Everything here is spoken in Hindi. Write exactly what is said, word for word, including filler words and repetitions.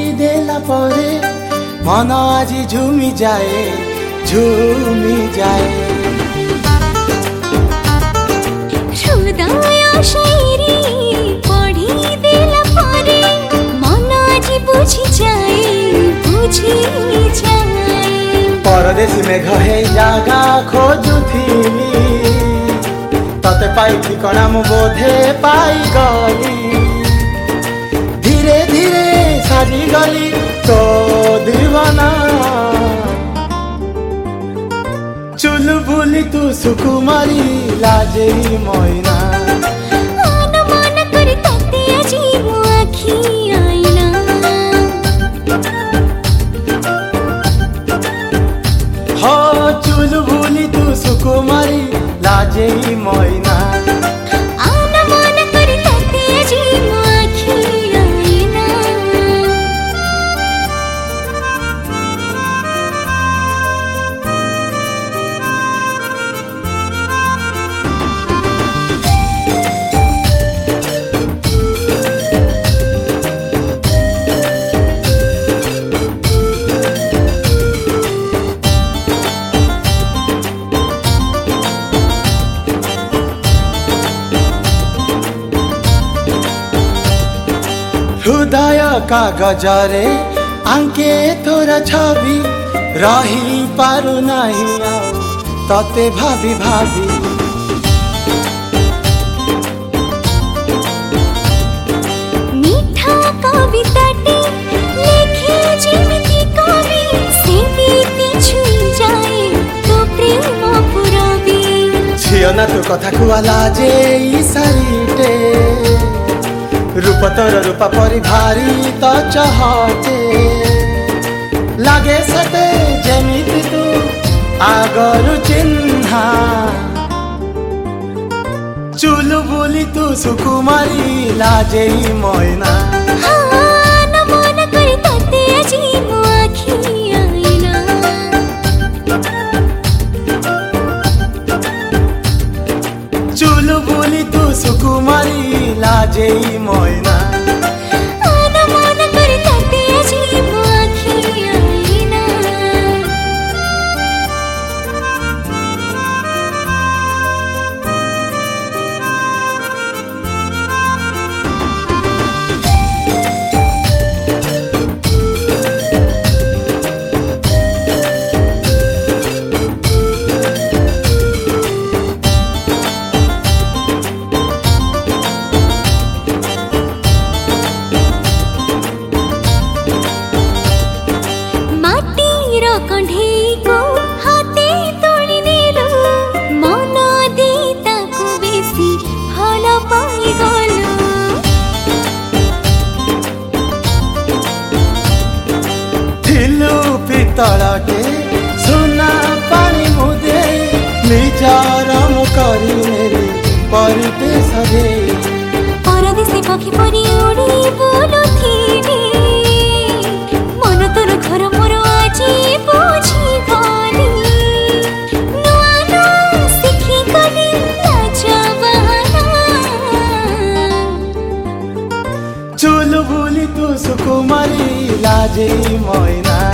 देला परे मन आज झूमी जाए झूमी जाए हृदय शायरी पढ़ी देला परे मन आज बुझी जाए बुझी जाए परदेशी मेघ हे जागा खोजुथिली तते पाई ठिकना मु बोधे पाई गली धीरे धीरे साजी गली तो दीवाना चुल बुली तू सुकुमारी लाजे मोइना मन मन करी तते आजी मो आखी आईना हो चुल बुली तू सुकुमारी लाजे मोइना मन मन करी तते आजी मो आखी आईना हृदय कागजरे आंके तोरा छवि रही पारु नहीं आउ तते भाभी भाभी मीठा कविताटे लिखे जेमिति कवि सेमिति छुई जाए तो प्रेम पुरबी झियो ना तू कथा कुआला जे ई सारीटे रूप तोर रूप परी भारी तो चहटे लागे सते जेमिति तू आगरु चिन्हा चुलु बुली तू सुकुमारी लाजे मोइना मन मन करी तते आजी मो आखी आईना चुलु बुली तू सुकुमारी लाजे मोइना मन मन करी तते आजी मो आखी आईना कंढे को हाथे तोड़ी नेलु मन दे ताको बेसी भल पाई गलु थिलु पितळटे सुना पानी मुदे निजार मु करी मेरे परते सदे परदेशी पक्षी परी उड़ी बोलु थीबी मन तोर घर मोर आजी बुझी गली नुआ नुआ सिखी गली लाजा बहाना चुल बुली तू सुकुमारी लाजे मोइना।